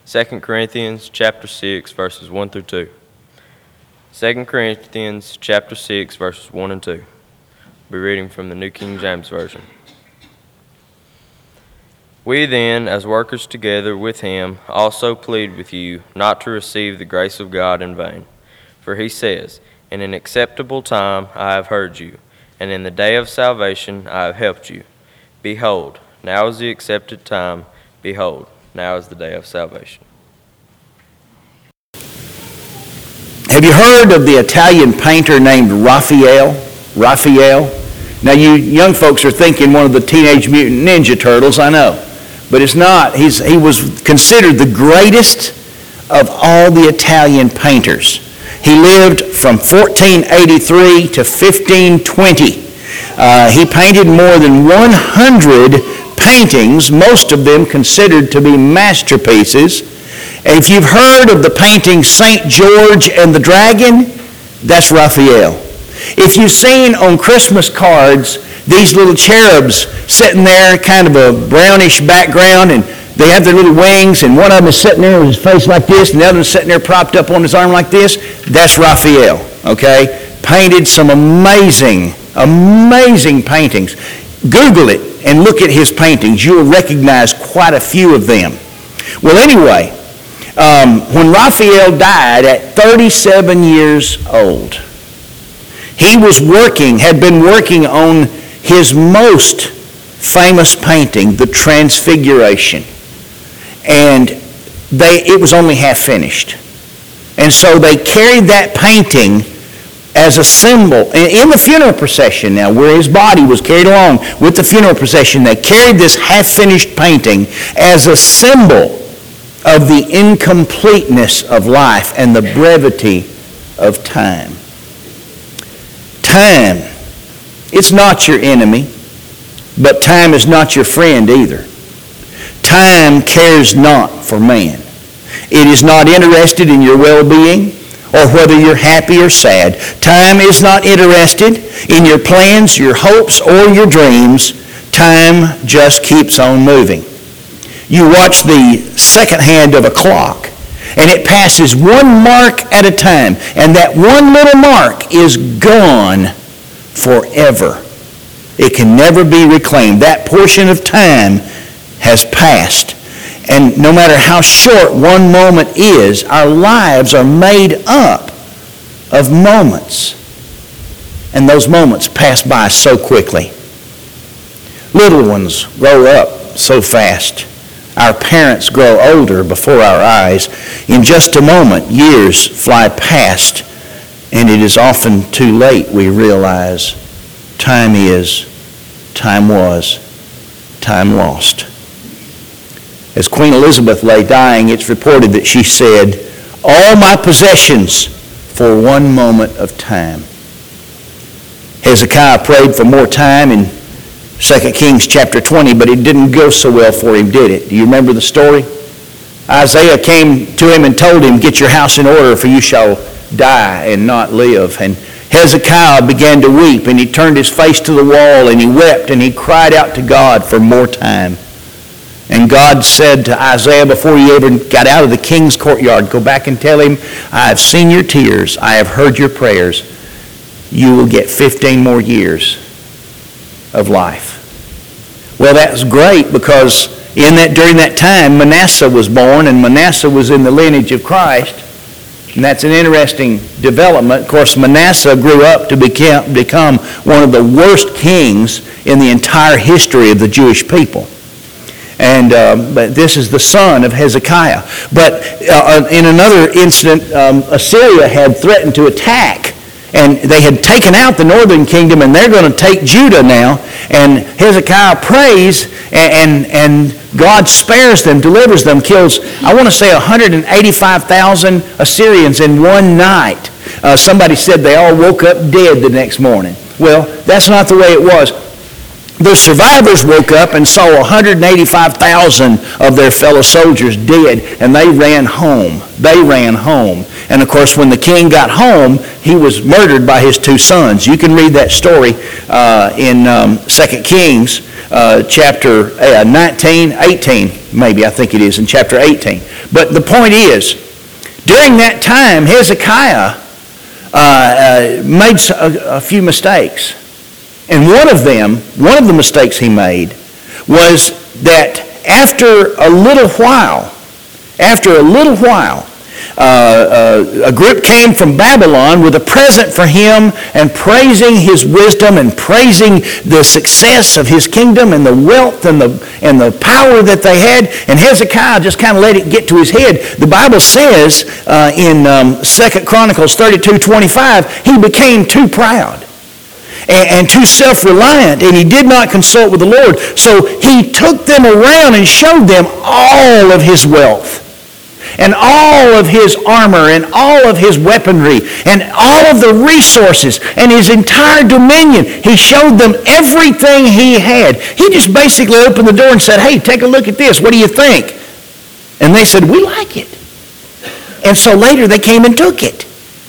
2 Corinthians chapter 6, verses 1 through 2. 2 Corinthians chapter 6, verses 1 and 2. We'll be reading from the New King James Version. We then, as workers together with him, also plead with you not to receive the grace of God in vain. For he says, "In an acceptable time I have heard you, and in the day of salvation I have helped you. Behold, now is the accepted time. Behold, now is the day of salvation." Have you heard of the Italian painter named Raphael? Now you young folks are thinking one of the Teenage Mutant Ninja Turtles, I know. But it's not. He was considered the greatest of all the Italian painters. He lived from 1483 to 1520. He painted more than 100 paintings, most of them considered to be masterpieces. And if you've heard of the painting St. George and the Dragon, that's Raphael. If you've seen on Christmas cards these little cherubs sitting there, kind of a brownish background, and they have their little wings, and one of them is sitting there with his face like this, and the other is sitting there propped up on his arm like this, that's Raphael, okay? Painted some amazing paintings. Google it and look at his paintings. You'll recognize quite a few of them. Well, anyway, when Raphael died at 37 years old, he had been working on his most famous painting, The Transfiguration. And it was only half finished. And so they carried that painting as a symbol in the funeral procession now, where his body was carried along with the funeral procession. They carried this half-finished painting as a symbol of the incompleteness of life and the brevity of time. Time, it's not your enemy, but time is not your friend either. Time cares not for man. It is not interested in your well-being or whether you're happy or sad. Time is not interested in your plans, your hopes, or your dreams. Time just keeps on moving. You watch the second hand of a clock, and it passes one mark at a time, and that one little mark is gone forever. It can never be reclaimed. That portion of time has passed. And no matter how short one moment is, our lives are made up of moments. And those moments pass by so quickly. Little ones grow up so fast. Our parents grow older before our eyes. In just a moment, years fly past, and it is often too late we realize time is, time was, time lost. As Queen Elizabeth lay dying, it's reported that she said, "All my possessions for one moment of time." Hezekiah prayed for more time in 2 Kings chapter 20, but it didn't go so well for him, did it? Do you remember the story? Isaiah came to him and told him, "Get your house in order, for you shall die and not live." And Hezekiah began to weep, and he turned his face to the wall, and he wept, and he cried out to God for more time. And God said to Isaiah before he ever got out of the king's courtyard, "Go back and tell him, I have seen your tears, I have heard your prayers. You will get 15 more years of life." Well, that was great, because during that time, Manasseh was born, and Manasseh was in the lineage of Christ. And that's an interesting development. Of course, Manasseh grew up to become one of the worst kings in the entire history of the Jewish people. And but this is the son of Hezekiah. But in another incident, Assyria had threatened to attack, and they had taken out the northern kingdom, and they're going to take Judah now. And Hezekiah prays, and God spares them, delivers them, kills, I want to say, 185,000 Assyrians in one night. Somebody said they all woke up dead the next morning. Well, that's not the way it was. The survivors woke up and saw 185,000 of their fellow soldiers dead, and they ran home. And of course, when the king got home, he was murdered by his two sons. You can read that story in 2 Kings. chapter 19, 18, maybe, I think it is, in chapter 18. But the point is, during that time, Hezekiah made a few mistakes. And one of the mistakes he made was that after a little while, a group came from Babylon with a present for him and praising his wisdom and praising the success of his kingdom and the wealth and the power that they had. And Hezekiah just kind of let it get to his head. The Bible says in 2 Chronicles 32:25, he became too proud and too self-reliant, and he did not consult with the Lord. So he took them around and showed them all of his wealth and all of his armor and all of his weaponry and all of the resources and his entire dominion. He showed them everything he had. He just basically opened the door and said, "Hey, take a look at this. What do you think?" And they said, "We like it." And so later they came and took it.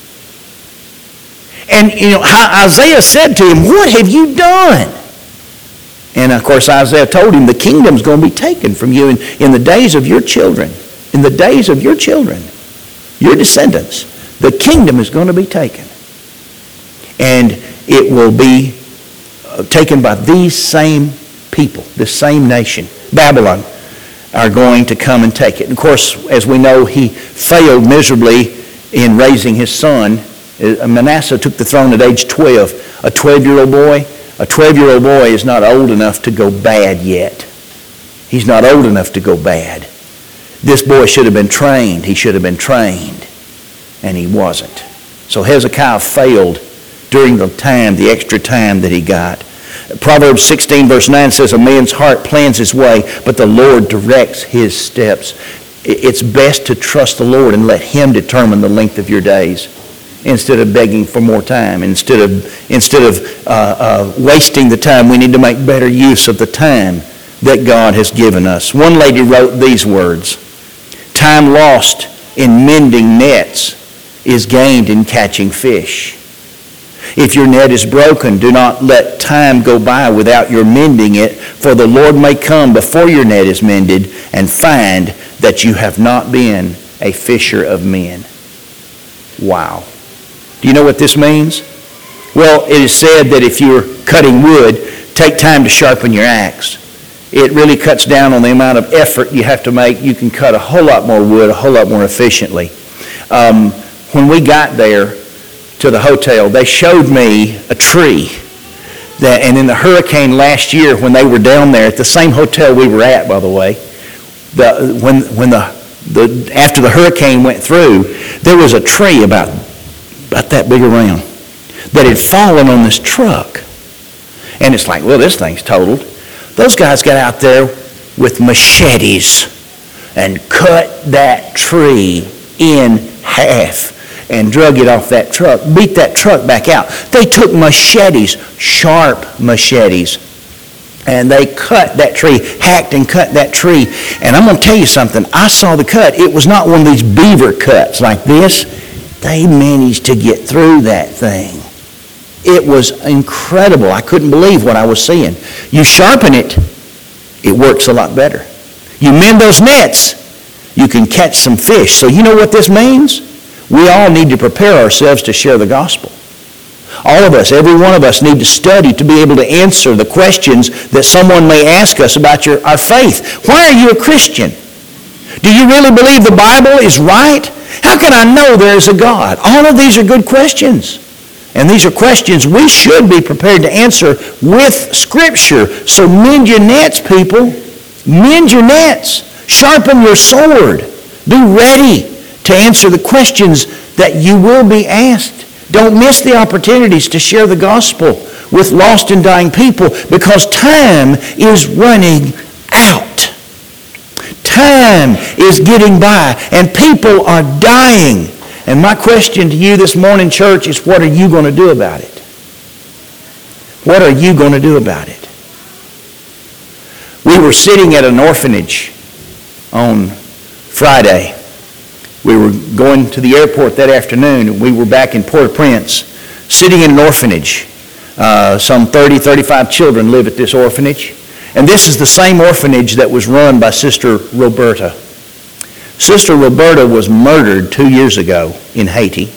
And Isaiah said to him, "What have you done?" And of course Isaiah told him, "The kingdom's going to be taken from you in the days of your children. In the days of your children, your descendants, the kingdom is going to be taken. And it will be taken by these same people, this same nation. Babylon are going to come and take it." And of course, as we know, he failed miserably in raising his son. Manasseh took the throne at age 12. A 12-year-old boy is not old enough to go bad yet. He's not old enough to go bad. This boy should have been trained. He should have been trained. And he wasn't. So Hezekiah failed during the extra time that he got. Proverbs 16 verse 9 says, "A man's heart plans his way, but the Lord directs his steps." It's best to trust the Lord and let him determine the length of your days instead of begging for more time. Instead of wasting the time, we need to make better use of the time that God has given us. One lady wrote these words, "Time lost in mending nets is gained in catching fish. If your net is broken, do not let time go by without your mending it, for the Lord may come before your net is mended and find that you have not been a fisher of men." Wow. Do you know what this means? Well, it is said that if you're cutting wood, take time to sharpen your axe. It really cuts down on the amount of effort you have to make. You can cut a whole lot more wood, a whole lot more efficiently. When we got there to the hotel, they showed me a tree. And in the hurricane last year, when they were down there at the same hotel we were at, by the way, after the hurricane went through, there was a tree about that big around that had fallen on this truck. And it's like, well, this thing's totaled. Those guys got out there with machetes and cut that tree in half and drug it off that truck, beat that truck back out. They took machetes, sharp machetes, and they cut that tree, hacked and cut that tree. And I'm going to tell you something. I saw the cut. It was not one of these beaver cuts like this. They managed to get through that thing. It was incredible. I couldn't believe what I was seeing. You sharpen it, it works a lot better. You mend those nets, you can catch some fish. So you know what this means? We all need to prepare ourselves to share the gospel. All of us, every one of us, need to study to be able to answer the questions that someone may ask us about our faith. Why are you a Christian? Do you really believe the Bible is right? How can I know there is a God? All of these are good questions. And these are questions we should be prepared to answer with Scripture. So mend your nets, people. Mend your nets. Sharpen your sword. Be ready to answer the questions that you will be asked. Don't miss the opportunities to share the gospel with lost and dying people, because time is running out. Time is getting by, and people are dying. And my question to you this morning, church, is what are you going to do about it? What are you going to do about it? We were sitting at an orphanage on Friday. We were going to the airport that afternoon, and we were back in Port-au-Prince, sitting in an orphanage. Some 30, 35 children live at this orphanage. And this is the same orphanage that was run by Sister Roberta. Sister Roberta was murdered 2 years ago in Haiti.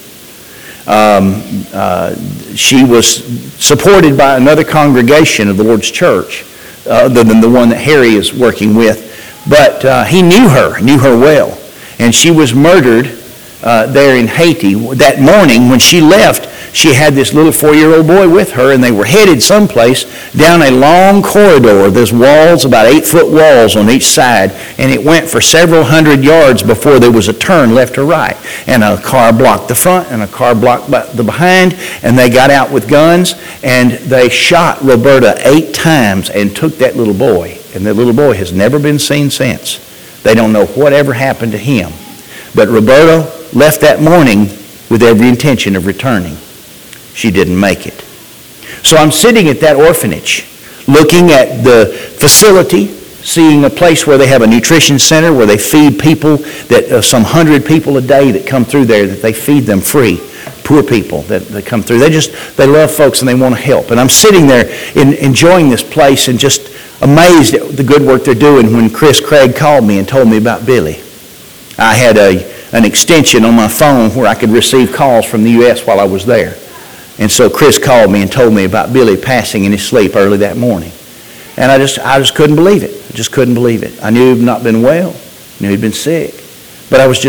She was supported by another congregation of the Lord's Church, other than the one that Harry is working with. But he knew her well. And she was murdered there in Haiti. That morning when she left, she had this little 4-year-old boy with her, and they were headed someplace down a long corridor. There's walls, about 8-foot walls on each side, and it went for several hundred yards before there was a turn left or right. And a car blocked the front, and a car blocked the behind, and they got out with guns, and they shot Roberta 8 times and took that little boy. And the little boy has never been seen since. They don't know whatever happened to him. But Roberta left that morning with every intention of returning. She didn't make it. So I'm sitting at that orphanage, looking at the facility, seeing a place where they have a nutrition center, where they feed people, that some 100 people a day that come through there, that they feed them free. Poor people that come through. They love folks and they want to help. And I'm sitting there enjoying this place and just amazed at the good work they're doing when Chris Craig called me and told me about Billy. I had an extension on my phone where I could receive calls from the U.S. while I was there. And so Chris called me and told me about Billy passing in his sleep early that morning. And I just couldn't believe it. I just couldn't believe it. I knew he'd not been well. I knew he'd been sick. But it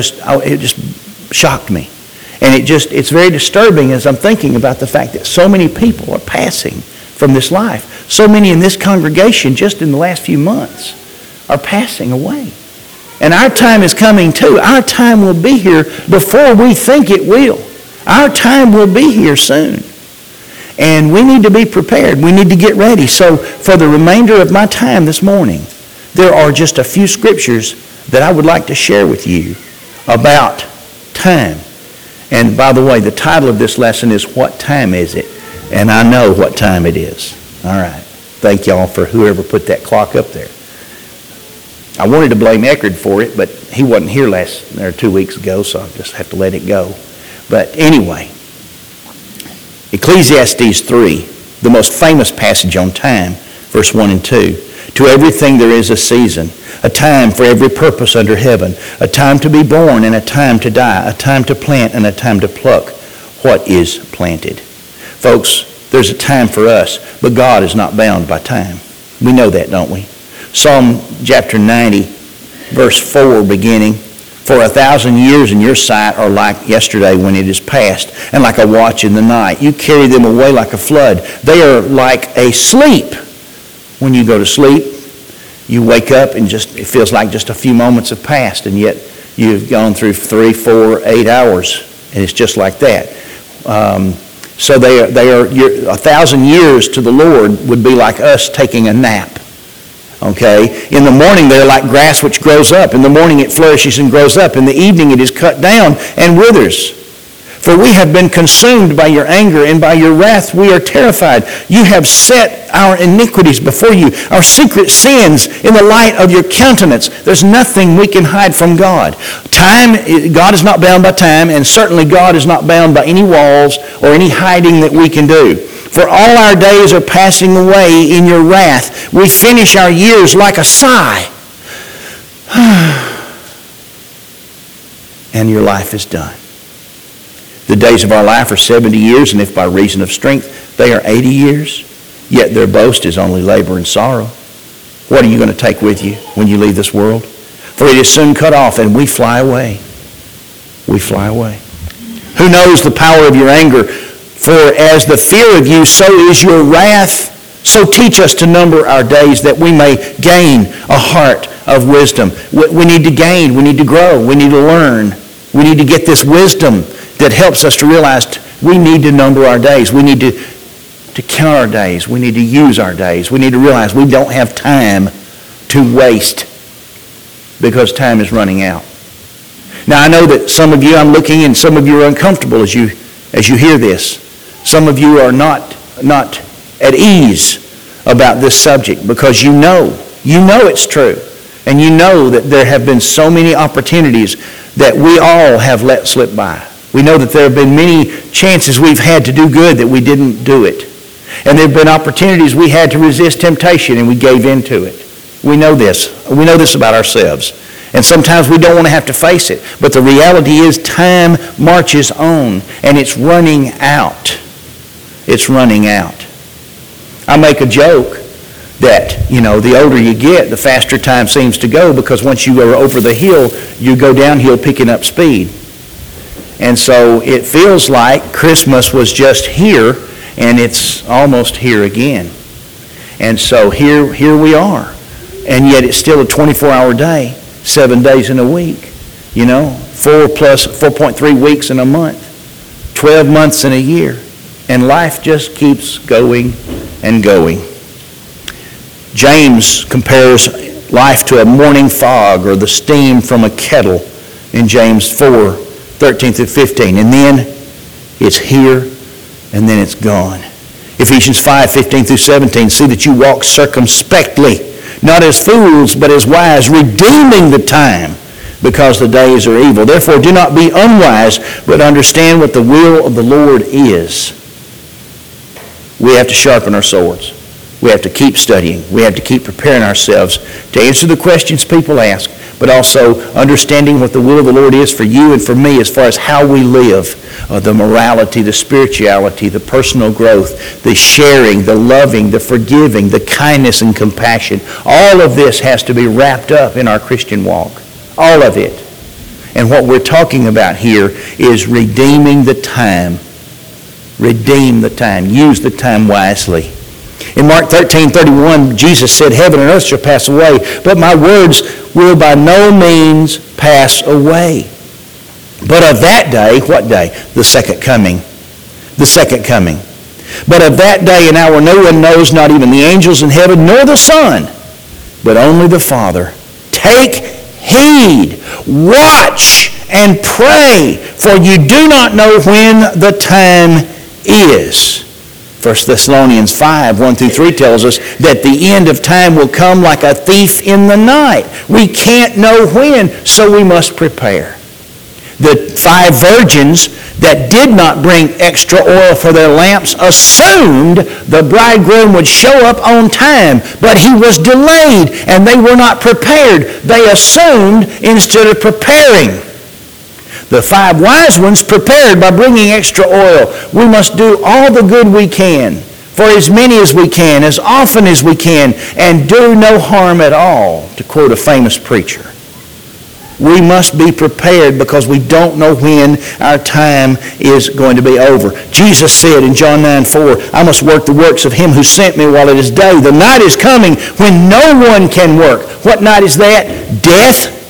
just shocked me. And it's very disturbing as I'm thinking about the fact that so many people are passing from this life. So many in this congregation just in the last few months are passing away. And our time is coming too. Our time will be here before we think it will. Our time will be here soon. And we need to be prepared. We need to get ready. So for the remainder of my time this morning, there are just a few scriptures that I would like to share with you about time. And by the way, the title of this lesson is What Time Is It? And I know what time it is. All right. Thank y'all for whoever put that clock up there. I wanted to blame Eckerd for it, but he wasn't here 2 weeks ago, so I'll just have to let it go. But anyway, Ecclesiastes 3, the most famous passage on time, verse 1 and 2. To everything there is a season, a time for every purpose under heaven, a time to be born and a time to die, a time to plant and a time to pluck what is planted. Folks, there's a time for us, but God is not bound by time. We know that, don't we? Psalm chapter 90, verse 4 beginning. For 1,000 years in your sight are like yesterday when it is past, and like a watch in the night. You carry them away like a flood. They are like a sleep. When you go to sleep, you wake up and it feels like just a few moments have passed, and yet you've gone through 3, 4, 8 hours, and it's just like that. So they are 1,000 years to the Lord would be like us taking a nap. Okay? In the morning, they're like grass which grows up. In the morning, it flourishes and grows up. In the evening, it is cut down and withers. For we have been consumed by your anger, and by your wrath we are terrified. You have set our iniquities before you, our secret sins in the light of your countenance. There's nothing we can hide from God. God is not bound by time, and certainly God is not bound by any walls or any hiding that we can do. For all our days are passing away in your wrath. We finish our years like a sigh. And your life is done. The days of our life are 70 years, and if by reason of strength they are 80 years, yet their boast is only labor and sorrow. What are you going to take with you when you leave this world? For it is soon cut off, and we fly away. We fly away. Who knows the power of your anger? For as the fear of you, so is your wrath. So teach us to number our days, that we may gain a heart of wisdom. We need to gain. We need to grow. We need to learn. We need to get this wisdom that helps us to realize we need to number our days. We need to count our days. We need to use our days. We need to realize we don't have time to waste because time is running out. Now, I know that some of you, I'm looking, and some of you are uncomfortable as you hear this. Some of you are not at ease about this subject because you know it's true. And you know that there have been so many opportunities that we all have let slip by. We know that there have been many chances we've had to do good that we didn't do it. And there have been opportunities we had to resist temptation and we gave into it. We know this. We know this about ourselves. And sometimes we don't want to have to face it. But the reality is time marches on and it's running out. It's running out. I make a joke that, the older you get, the faster time seems to go, because once you go over the hill, you go downhill picking up speed. And so it feels like Christmas was just here, and it's almost here again. And so here we are. And yet it's still a 24-hour day, 7 days in a week. 4.3 weeks in a month, 12 months in a year. And life just keeps going and going. James compares life to a morning fog or the steam from a kettle in James 4, 13 through 15. And then it's here and then it's gone. Ephesians 5, 15 through 17, see that you walk circumspectly, not as fools, but as wise, redeeming the time, because the days are evil. Therefore, do not be unwise, but understand what the will of the Lord is. We have to sharpen our swords. We have to keep studying. We have to keep preparing ourselves to answer the questions people ask, but also understanding what the will of the Lord is for you and for me as far as how we live, the morality, the spirituality, the personal growth, the sharing, the loving, the forgiving, the kindness and compassion. All of this has to be wrapped up in our Christian walk. All of it. And what we're talking about here is redeeming the time. Redeem the time. Use the time wisely. In Mark 13:31, Jesus said, heaven and earth shall pass away, but my words will by no means pass away. But of that day, what day? The second coming. The second coming. But of that day and hour no one knows, not even the angels in heaven, nor the Son, but only the Father. Take heed, watch, and pray, for you do not know when the time is. 1 Thessalonians 5, 1 through 3 tells us that the end of time will come like a thief in the night. We can't know when, so we must prepare. The 5 virgins that did not bring extra oil for their lamps assumed the bridegroom would show up on time, but he was delayed and they were not prepared. They assumed instead of preparing. The 5 wise ones prepared by bringing extra oil. We must do all the good we can, for as many as we can, as often as we can, and do no harm at all, to quote a famous preacher. We must be prepared because we don't know when our time is going to be over. Jesus said in John 9:4, I must work the works of him who sent me while it is day. The night is coming when no one can work. What night is that? Death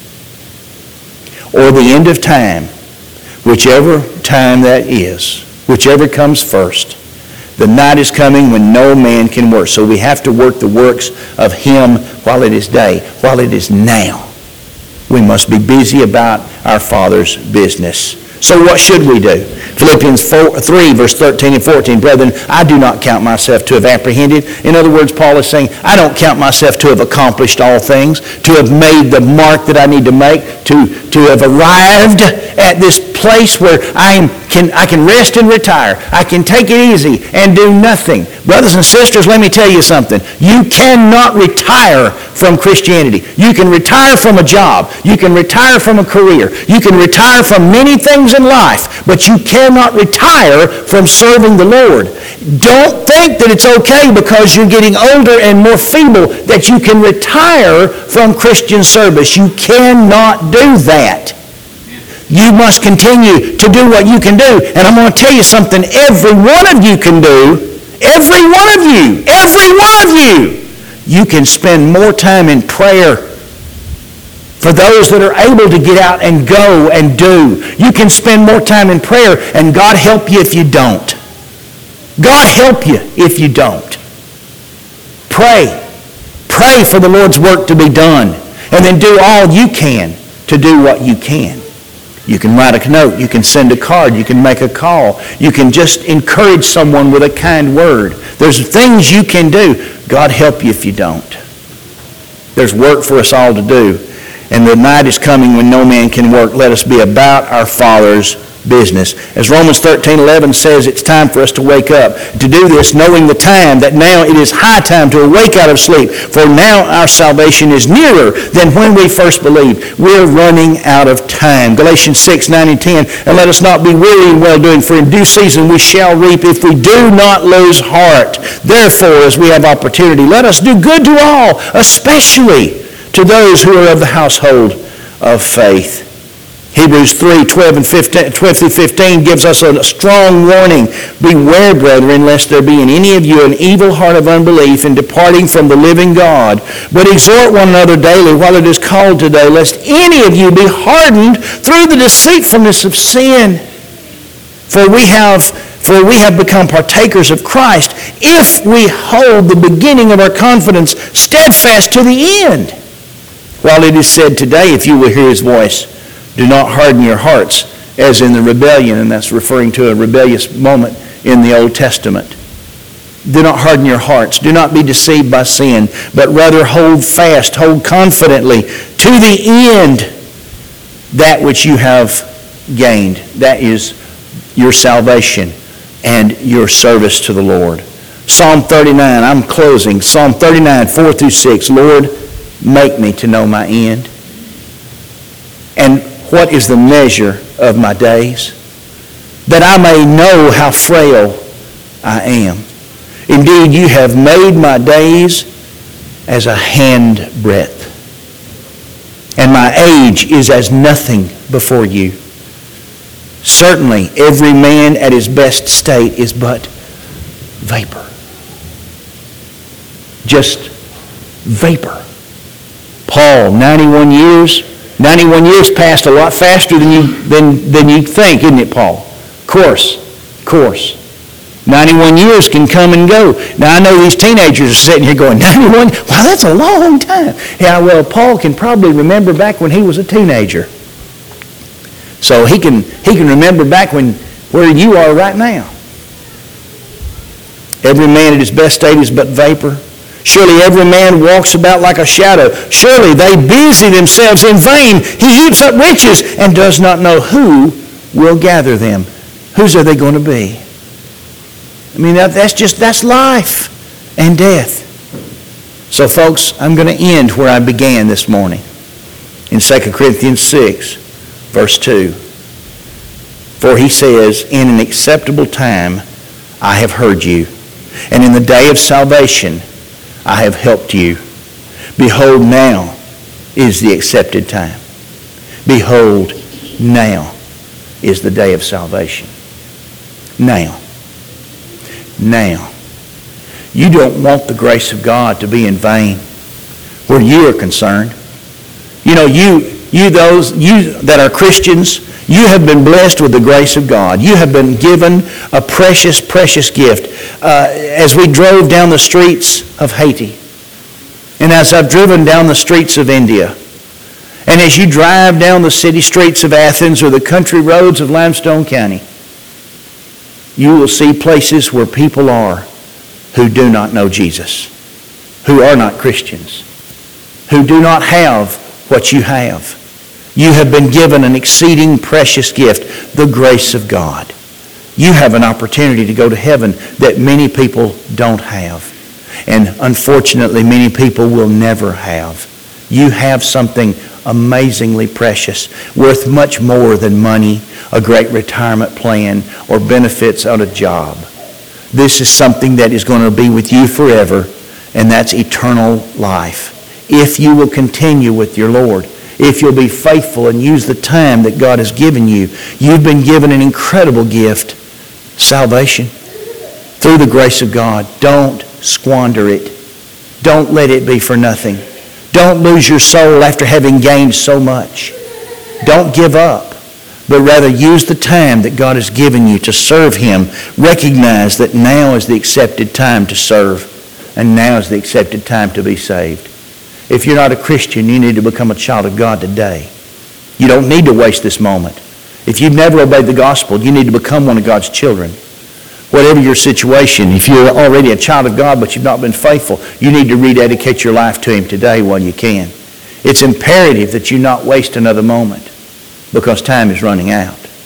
or the end of time, whichever time that is, whichever comes first. The night is coming when no man can work. So we have to work the works of him while it is day, while it is now. We must be busy about our Father's business. So what should we do? Philippians 3, verse 13 and 14, brethren, I do not count myself to have apprehended. In other words, Paul is saying, I don't count myself to have accomplished all things, to have made the mark that I need to make, to have arrived at this place where I can rest and retire. I can take it easy and do nothing. Brothers and sisters, let me tell you something. You cannot retire from Christianity. You can retire from a job. You can retire from a career. You can retire from many things in life, but you cannot retire from serving the Lord. Don't think that it's okay because you're getting older and more feeble that you can retire from Christian service. You cannot do that. You must continue to do what you can do. And I'm going to tell you something every one of you can do. Every one of you. Every one of you. You can spend more time in prayer for those that are able to get out and go and do. You can spend more time in prayer, and God help you if you don't. God help you if you don't. Pray. Pray for the Lord's work to be done. And then do all you can to do what you can. You can write a note. You can send a card. You can make a call. You can just encourage someone with a kind word. There's things you can do. God help you if you don't. There's work for us all to do. And the night is coming when no man can work. Let us be about our Father's business. As Romans 13:11 says, it's time for us to wake up. To do this, knowing the time, that now it is high time to awake out of sleep. For now our salvation is nearer than when we first believed. We're running out of time. Galatians 6:9 and 10, and let us not be weary in well-doing, for in due season we shall reap if we do not lose heart. Therefore, as we have opportunity, let us do good to all, especially to those who are of the household of faith. Hebrews 3:12 through 15 gives us a strong warning. Beware, brethren, lest there be in any of you an evil heart of unbelief in departing from the living God. But exhort one another daily while it is called today, lest any of you be hardened through the deceitfulness of sin. For we have become partakers of Christ if we hold the beginning of our confidence steadfast to the end. While it is said today, if you will hear his voice, do not harden your hearts as in the rebellion, and that's referring to a rebellious moment in the Old Testament. Do not harden your hearts. Do not be deceived by sin, but rather hold fast, hold confidently to the end that which you have gained. That is your salvation and your service to the Lord. Psalm 39, I'm closing. Psalm 39, 4 through 6. Lord, make me to know my end. And what is the measure of my days? That I may know how frail I am. Indeed, you have made my days as a handbreadth, and my age is as nothing before you. Certainly, every man at his best state is but vapor. Just vapor. Paul, 91 years. 91 years passed a lot faster than you think, isn't it, Paul? Of course. 91 years can come and go. Now, I know these teenagers are sitting here going, 91? Wow, that's a long time. Yeah, well, Paul can probably remember back when he was a teenager. So he can remember back where you are right now. Every man at his best state is but vapor. Surely every man walks about like a shadow. Surely they busy themselves in vain. He heaps up riches and does not know who will gather them. Whose are they going to be? I mean, that's life and death. So folks, I'm going to end where I began this morning. In 2 Corinthians 6, verse 2. For he says, in an acceptable time I have heard you, and in the day of salvation I have helped you. Behold, now is the accepted time. Behold, now is the day of salvation. Now. You don't want the grace of God to be in vain where you are concerned. You know, you that are Christians, you have been blessed with the grace of God. You have been given a precious, precious gift. As we drove down the streets of Haiti, and as I've driven down the streets of India, and as you drive down the city streets of Athens or the country roads of Limestone County, you will see places where people are who do not know Jesus, who are not Christians, who do not have what you have. You have been given an exceeding precious gift, the grace of God. You have an opportunity to go to heaven that many people don't have. And unfortunately, many people will never have. You have something amazingly precious, worth much more than money, a great retirement plan, or benefits on a job. This is something that is going to be with you forever, and that's eternal life. If you will continue with your Lord, if you'll be faithful and use the time that God has given you, you've been given an incredible gift, salvation, through the grace of God. Don't squander it. Don't let it be for nothing. Don't lose your soul after having gained so much. Don't give up, but rather use the time that God has given you to serve Him. Recognize that now is the accepted time to serve, and now is the accepted time to be saved. If you're not a Christian, you need to become a child of God today. You don't need to waste this moment. If you've never obeyed the gospel, you need to become one of God's children. Whatever your situation, if you're already a child of God but you've not been faithful, you need to rededicate your life to Him today while you can. It's imperative that you not waste another moment because time is running out.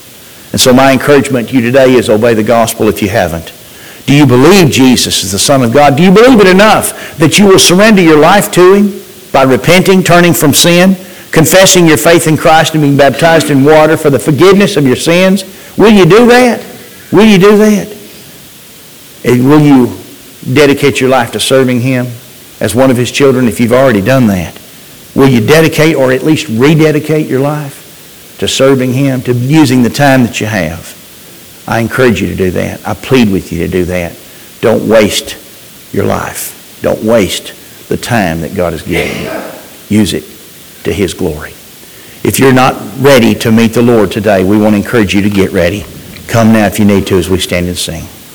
And so my encouragement to you today is obey the gospel if you haven't. Do you believe Jesus is the Son of God? Do you believe it enough that you will surrender your life to Him by repenting, turning from sin, confessing your faith in Christ and being baptized in water for the forgiveness of your sins? Will you do that? Will you do that? And will you dedicate your life to serving Him as one of His children if you've already done that? Will you dedicate or at least rededicate your life to serving Him, to using the time that you have? I encourage you to do that. I plead with you to do that. Don't waste your life. Don't waste the time that God has given you. Use it to His glory. If you're not ready to meet the Lord today, we want to encourage you to get ready. Come now if you need to as we stand and sing.